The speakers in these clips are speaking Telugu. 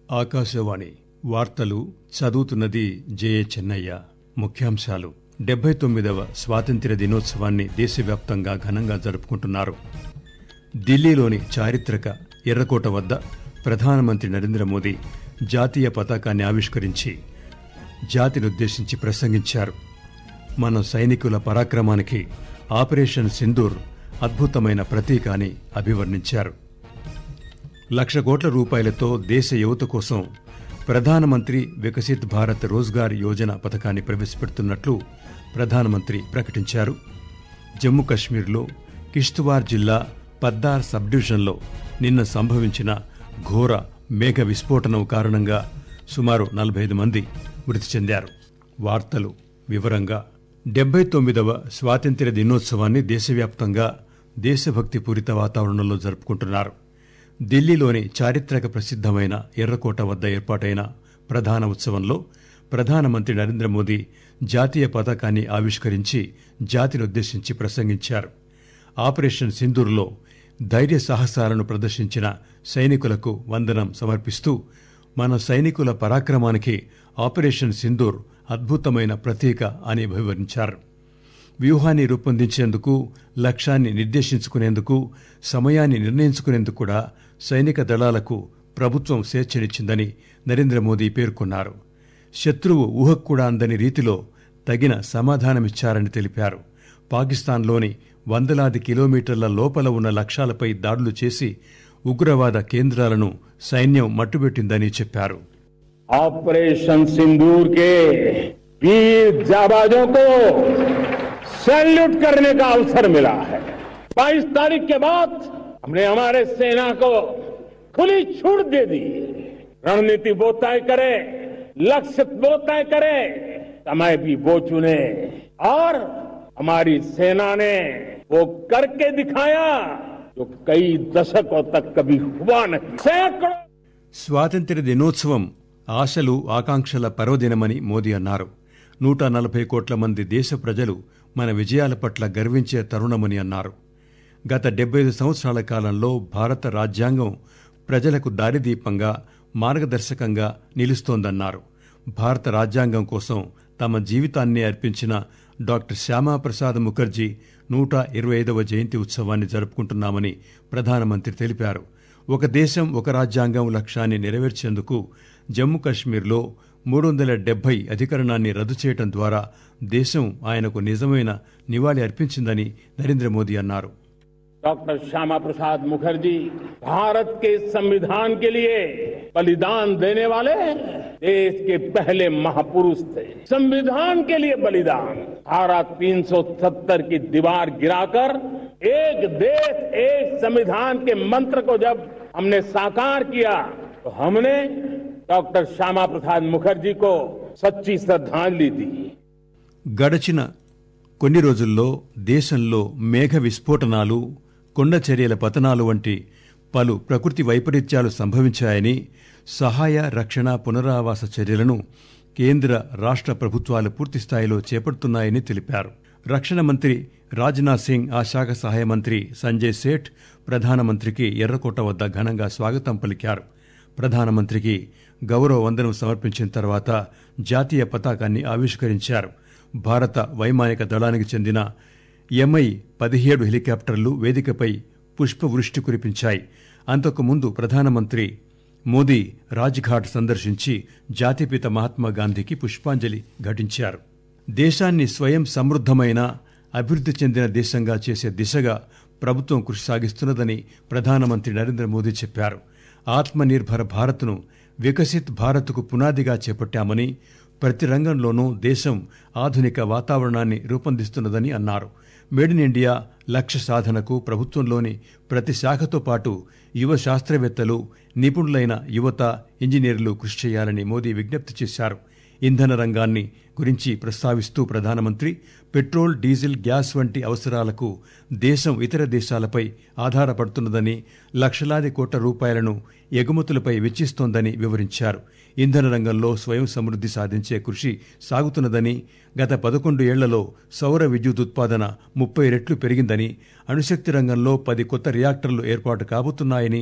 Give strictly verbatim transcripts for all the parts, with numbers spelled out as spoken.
ఆకాశవాణి వార్తలు చదువుతున్నది జయ చెన్నయ్య. ముఖ్యాంశాలు. డెబ్బై తొమ్మిదవ స్వాతంత్ర్య దినోత్సవాన్ని దేశవ్యాప్తంగా ఘనంగా జరుపుకుంటున్నారు. ఢిల్లీలోని చారిత్రక ఎర్రకోట వద్ద ప్రధానమంత్రి నరేంద్ర మోదీ జాతీయ పతాకాన్ని ఆవిష్కరించి జాతినుద్దేశించి ప్రసంగించారు. మన సైనికుల పరాక్రమానికి ఆపరేషన్ సింధూర్ అద్భుతమైన ప్రతీక అని అభివర్ణించారు. లక్ష కోట్ల రూపాయలతో దేశ యువత కోసం ప్రధానమంత్రి వికసిత్ భారత్ రోజ్గార్ యోజన పథకాన్ని ప్రవేశపెడుతున్నట్లు ప్రధానమంత్రి ప్రకటించారు. జమ్మూ కశ్మీర్లో కిష్త్వార్ జిల్లా పద్దార్ సబ్ డివిజన్లో నిన్న సంభవించిన ఘోర మేఘ విస్ఫోటనం కారణంగా సుమారు నలభై ఐదు మంది మృతి చెందారు. వార్తలు వివరంగా. డెబ్బై తొమ్మిదవ స్వాతంత్ర్య దినోత్సవాన్ని దేశవ్యాప్తంగా దేశభక్తి పూరిత వాతావరణంలో జరుపుకుంటున్నారు. ఢిల్లీలోని చారిత్రక ప్రసిద్దమైన ఎర్రకోట వద్ద ఏర్పాటైన ప్రధాన ఉత్సవంలో ప్రధానమంత్రి నరేంద్ర మోదీ జాతీయ పతాకాన్ని ఆవిష్కరించి జాతినుద్దేశించి ప్రసంగించారు. ఆపరేషన్ సింధూర్లో ధైర్య సాహసాలను ప్రదర్శించిన సైనికులకు వందనం సమర్పిస్తూ మన సైనికుల పరాక్రమానికి ఆపరేషన్ సింధూర్ అద్భుతమైన ప్రతీక అని వివరించారు. వ్యూహాన్ని రూపొందించేందుకు, లక్ష్యాన్ని నిర్దేశించుకునేందుకు, సమయాన్ని నిర్ణయించుకునేందుకు కూడా సైనిక దళాలకు ప్రభుత్వం స్వేచ్ఛనిచ్చిందని నరేంద్ర మోదీ పేర్కొన్నారు. శత్రువు ఊహకు కూడా అందని రీతిలో తగిన సమాధానమిచ్చారని తెలిపారు. పాకిస్తాన్లోని వందలాది కిలోమీటర్ల లోపల ఉన్న లక్ష్యాలపై దాడులు చేసి ఉగ్రవాద కేంద్రాలను సైన్యం మట్టుబెట్టిందని చెప్పారు. ऑपरेशन सिंदूर के वीर जाबाजों को सैल्यूट करने का अवसर मिला है. बाईस तारीख के बाद हमने हमारे सेना को खुली छूट दे दी. रणनीति वो तय करे, लक्ष्य वो तय करे, समय भी वो चुने और हमारी सेना ने वो करके दिखाया जो कई दशकों तक कभी हुआ नहीं. सैकड़ों స్వాతంత్ర్య దినోత్సవం ఆశలు ఆకాంక్షల పర్వదినమని మోదీ అన్నారు. నూట నలభై కోట్ల మంది దేశ ప్రజలు మన విజయాల పట్ల గర్వించే తరుణమని అన్నారు. గత డెబ్బై ఐదు సంవత్సరాల కాలంలో భారత రాజ్యాంగం ప్రజలకు దారిదీపంగా, మార్గదర్శకంగా నిలుస్తోందన్నారు. భారత రాజ్యాంగం కోసం తమ జీవితాన్ని అర్పించిన డాక్టర్ శ్యామాప్రసాద్ ముఖర్జీ నూట ఇరవై ఐదవ జయంతి ఉత్సవాన్ని జరుపుకుంటున్నామని ప్రధానమంత్రి తెలిపారు. ఒక దేశం ఒక రాజ్యాంగం లక్ష్యాన్ని నెరవేర్చేందుకు జమ్మూ కశ్మీర్లో మూడు వందల డెబ్బై అధికరణాన్ని రద్దు చేయడం ద్వారా దేశం ఆయనకు నిజమైన నివాళి అర్పించిందని నరేంద్ర మోదీ అన్నారు. डॉक्टर श्यामा प्रसाद मुखर्जी भारत के संविधान के लिए बलिदान देने वाले देश के पहले महापुरुष थे. संविधान के लिए बलिदान. धारा तीन सौ सत्तर की दीवार गिराकर एक देश एक संविधान के मंत्र को जब हमने साकार किया तो हमने डॉक्टर श्यामा प्रसाद मुखर्जी को सच्ची श्रद्धांजलि दी. గడచిన కొన్ని రోజుల్లో దేశంలో మేఘ విస్ఫోటనాలు, కొండ చర్యల పతనాలు వంటి పలు ప్రకృతి వైపరీత్యాలు సంభవించాయని, సహాయ, రక్షణ, పునరావాస చర్యలను కేంద్ర రాష్ట్ర ప్రభుత్వాలు పూర్తిస్థాయిలో చేపడుతున్నాయని తెలిపారు. రక్షణ మంత్రి రాజ్నాథ్ సింగ్, ఆ శాఖ సహాయ మంత్రి సంజయ్ సేఠ్ ప్రధానమంత్రికి ఎర్రకోట వద్ద ఘనంగా స్వాగతం పలికారు. ప్రధానమంత్రికి గౌరవ వందనం సమర్పించిన తర్వాత జాతీయ పతాకాన్ని ఆవిష్కరించారు. భారత వైమానిక దళానికి చెందిన ఎంఐ పదిహేడు హెలికాప్టర్లు వేదికపై పుష్పవృష్టి కురిపించాయి. అంతకుముందు ప్రధానమంత్రి మోదీ రాజ్ఘాట్ సందర్శించి జాతిపిత మహాత్మాగాంధీకి పుష్పాంజలి ఘటించారు. దేశాన్ని స్వయం సమృద్దమైన, అభివృద్ధి చెందిన దేశంగా చేసే దిశగా ప్రభుత్వం కృషి సాగిస్తున్నదని ప్రధానమంత్రి నరేంద్ర మోదీ చెప్పారు. ఆత్మనిర్భర భారత్ను వికసిత్ భారత్కు పునాదిగా చేపట్టామని, ప్రతి రంగంలోనూ దేశం ఆధునిక వాతావరణాన్ని రూపొందిస్తున్నదని అన్నారు. మేడ్ ఇన్ ఇండియా లక్ష్య సాధనకు ప్రభుత్వంలోని ప్రతి శాఖతో పాటు యువ శాస్త్రవేత్తలు, నిపుణులైన యువత, ఇంజనీర్లు కృషి చేయాలని మోదీ విజ్ఞప్తి చేశారు. ఇంధన రంగాన్ని గురించి ప్రస్తావిస్తూ ప్రధానమంత్రి పెట్రోల్, డీజిల్, గ్యాస్ వంటి అవసరాలకు దేశం ఇతర దేశాలపై ఆధారపడుతున్నదని, లక్షలాది కోట్ల రూపాయలను ఎగుమతులపై వెచ్చిస్తోందని వివరించారు. ఇంధన రంగంలో స్వయం సమృద్ధి సాధించే కృషి సాగుతున్నదని, గత పదకొండు ఏళ్లలో సౌర విద్యుత్ ఉత్పాదన ముప్పై రెట్లు పెరిగిందని, అణుశక్తి రంగంలో పది కొత్త రియాక్టర్లు ఏర్పాటు కాబోతున్నాయని,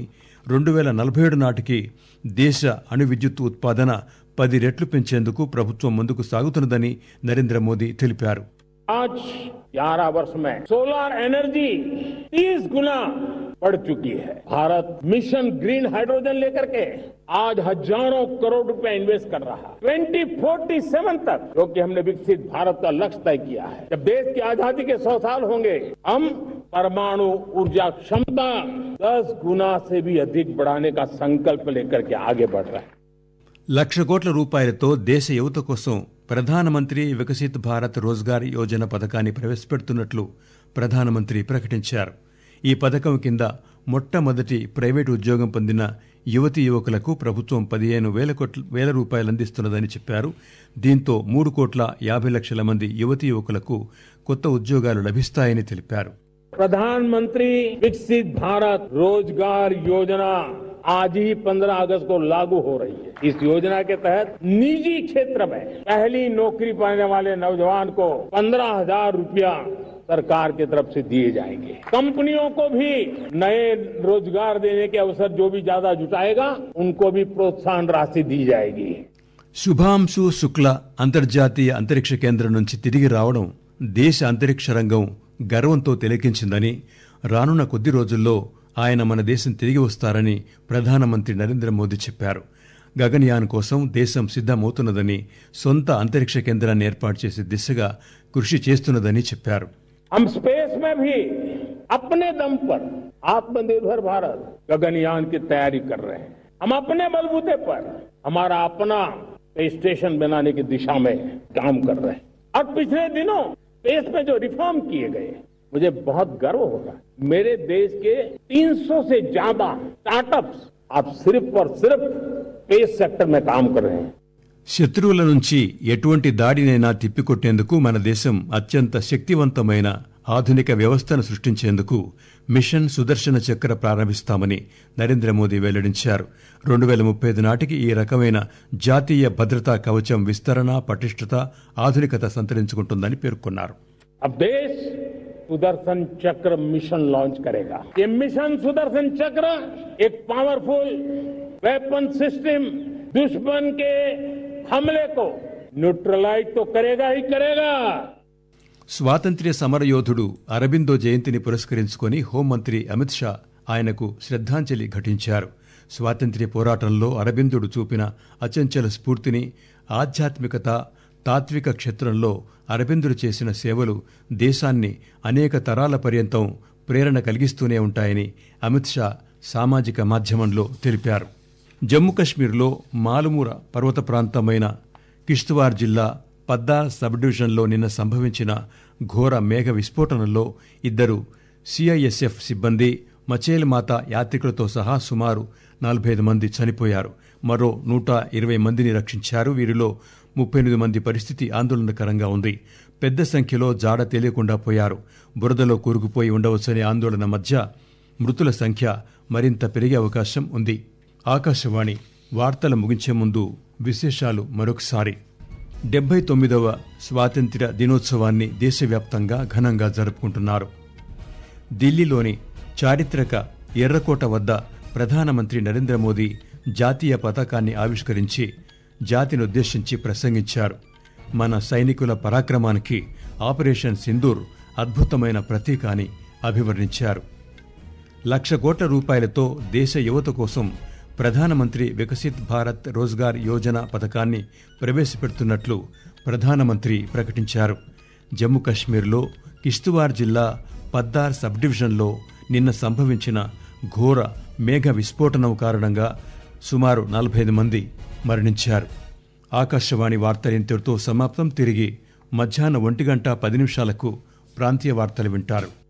రెండు వేల నలభై ఏడు నాటికి దేశ అణు విద్యుత్ ఉత్పాదన పది రెట్లు పెంచేందుకు ప్రభుత్వం ముందుకు సాగుతున్నదని నరేంద్ర మోదీ తెలిపారు. आज ग्यारह वर्ष में सोलर एनर्जी तीस गुना बढ़ चुकी है. भारत मिशन ग्रीन हाइड्रोजन लेकर के आज हजारों करोड़ रुपए इन्वेस्ट कर रहा है. ट्वेंटी फोर्टी सेवन तक, जो कि हमने विकसित भारत का लक्ष्य तय किया है. जब देश की आजादी के सौ साल होंगे, हम परमाणु ऊर्जा क्षमता दस गुना से भी अधिक बढ़ाने का संकल्प लेकर के आगे बढ़ रहे हैं. లక్ష కోట్ల రూపాయలతో దేశ యువత కోసం ప్రధానమంత్రి వికసిత్ భారత్ రోజ్గార్ యోజన పథకాన్ని ప్రవేశపెడుతున్నట్లు ప్రధానమంత్రి ప్రకటించారు. ఈ పథకం కింద మొట్టమొదటి ప్రైవేటు ఉద్యోగం పొందిన యువతీ యువకులకు ప్రభుత్వం పదిహేను వేల కోట్ల వేల రూపాయలు అందిస్తున్నదని చెప్పారు. దీంతో మూడు కోట్ల యాభై లక్షల మంది యువతీ యువకులకు కొత్త ఉద్యోగాలు లభిస్తాయని తెలిపారు. प्रधानमंत्री विकसित भारत रोजगार योजना आज ही पंद्रह अगस्त को लागू हो रही है. इस योजना के तहत निजी क्षेत्र में पहली नौकरी पाने वाले नौजवान को पंद्रह हजार रुपया सरकार की तरफ से दिए जाएंगे. कंपनियों को भी नए रोजगार देने के अवसर जो भी ज्यादा जुटाएगा उनको भी प्रोत्साहन राशि दी जाएगी. శుభాంశు శుక్ల అంతర్జాతీయ అంతరిక్ష కేంద్రం నుంచి తిరిగి రావడం దేశ అంతరిక్ష రంగం గర్వంతో తిలకించిందని, రానున్న కొద్ది రోజుల్లో ఆయన మన దేశం తిరిగి వస్తారని ప్రధానమంత్రి నరేంద్ర మోదీ చెప్పారు. గగన్యాన్ కోసం దేశం సిద్దమవుతున్నదని, సొంత అంతరిక్ష కేంద్రాన్ని ఏర్పాటు చేసే దిశగా కృషి చేస్తున్నదని చెప్పారు. हम स्पेस में भी अपने दम पर आत्मनिर्भर भारत गगनयान की तैयारी कर रहे हैं. हम अपने बलबूते पर हमारा अपना स्पेस स्टेशन बनाने की दिशा में काम कर रहे हैं. और पिछले दिनों स्पेस में जो रिफॉर्म किए गए, मुझे बहुत गर्व हो रहा है. मेरे देश के तीन सौ से ज्यादा स्टार्टअप्स आप सिर्फ और सिर्फ स्पेस सेक्टर में काम कर रहे हैं. శత్రువుల నుంచి ఎటువంటి దాడినైనా తిప్పికొట్టేందుకు మన దేశం అత్యంత శక్తివంతమైన ఆధునిక వ్యవస్థను సృష్టించేందుకు మిషన్ సుదర్శన చక్ర ప్రారంభిస్తామని నరేంద్ర మోదీ వెల్లడించారు. రెండు వేల ముప్పై ఐదు నాటికి ఈ రకమైన జాతీయ భద్రతా కవచం విస్తరణ, పటిష్టత, ఆధునికత సంతరించుకుంటుందని పేర్కొన్నారు. अब देश सुदर्शन चक्र मिशन लॉन्च करेगा. ये मिशन सुदर्शन चक्र एक पावरफुल वेपन सिस्टम दुश्मन के हमले को न्यूट्रलाइज तो करेगा ही करेगा. స్వాతంత్ర్య సమరయోధుడు అరబిందో జయంతిని పురస్కరించుకుని హోంమంత్రి అమిత్ షా ఆయనకు శ్రద్ధాంజలి ఘటించారు. స్వాతంత్ర్య పోరాటంలో అరబిందుడు చూపిన అచంచల స్ఫూర్తిని, ఆధ్యాత్మికత, తాత్విక క్షేత్రంలో అరబిందుడు చేసిన సేవలు దేశాన్ని అనేక తరాల పర్యంతం ప్రేరణ కలిగిస్తూనే ఉంటాయని అమిత్ షా సామాజిక మాధ్యమంలో తెలిపారు. జమ్మూ కశ్మీర్లో మాలుమూర పర్వత ప్రాంతమైన కిష్త్వార్ జిల్లా పద్దార్ సబ్ డివిజన్లో నిన్న సంభవించిన ఘోర మేఘ విస్ఫోటనంలో ఇద్దరు సిఐఎస్ఎఫ్ సిబ్బంది, మచేల్ మాత యాత్రికులతో సహా సుమారు నలభై ఐదు మంది చనిపోయారు. మరో నూట ఇరవై మందిని రక్షించారు. వీరిలో ముప్పై ఎనిమిది మంది పరిస్థితి ఆందోళనకరంగా ఉంది. పెద్ద సంఖ్యలో జాడ తెలియకుండా పోయారు. బురదలో కూరుకుపోయి ఉండవచ్చనే ఆందోళన మధ్య మృతుల సంఖ్య మరింత పెరిగే అవకాశం ఉంది. ఆకాశవాణి వార్తలు ముగించే ముందు విశేషాలు మరొకసారి. డెబ్బై తొమ్మిదవ స్వాతంత్ర్య దినోత్సవాన్ని దేశవ్యాప్తంగా ఘనంగా జరుపుకుంటున్నారు. ఢిల్లీలోని చారిత్రక ఎర్రకోట వద్ద ప్రధానమంత్రి నరేంద్ర మోదీ జాతీయ పతాకాన్ని ఆవిష్కరించి జాతినుద్దేశించి ప్రసంగించారు. మన సైనికుల పరాక్రమానికి ఆపరేషన్ సింధూర్ అద్భుతమైన ప్రతీక అని అభివర్ణించారు. లక్ష కోట్ల రూపాయలతో దేశ యువత కోసం ప్రధానమంత్రి వికసిత్ భారత్ రోజ్గార్ యోజన పథకాన్ని ప్రవేశపెడుతున్నట్లు ప్రధానమంత్రి ప్రకటించారు. జమ్మూ కశ్మీర్లో కిష్త్వార్ జిల్లా పద్దార్ సబ్ డివిజన్లో నిన్న సంభవించిన ఘోర మేఘ విస్ఫోటనం కారణంగా సుమారు నలభై ఐదు మంది మరణించారు. ఆకాశవాణి వార్తలు ఇంతటితో సమాప్తం. తిరిగి మధ్యాహ్నం ఒంటి గంట పది నిమిషాలకు ప్రాంతీయ వార్తలు వింటారు.